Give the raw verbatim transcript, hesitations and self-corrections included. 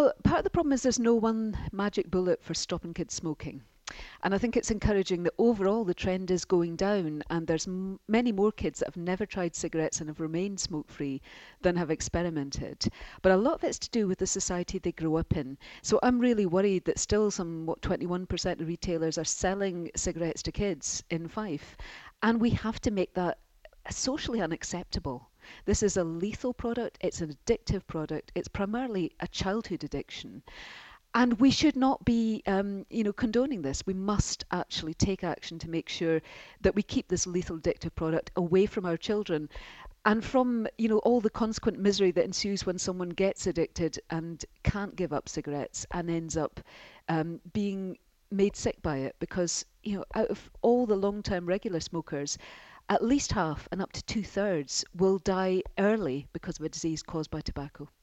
Well, part of the problem is there's no one magic bullet for stopping kids smoking. And I think it's encouraging that overall the trend is going down, and there's m- many more kids that have never tried cigarettes and have remained smoke free than have experimented. But a lot of it's to do with the society they grow up in. So I'm really worried that still some, what, twenty-one percent of retailers are selling cigarettes to kids in Fife. And we have to make that socially unacceptable. This is a lethal product, it's an addictive product, it's primarily a childhood addiction. And we should not be, um, you know, condoning this. We must actually take action to make sure that we keep this lethal addictive product away from our children and from, you know, all the consequent misery that ensues when someone gets addicted and can't give up cigarettes and ends up um, being made sick by it. Because, you know, out of all the long-term regular smokers, at least half and up to two thirds will die early because of a disease caused by tobacco.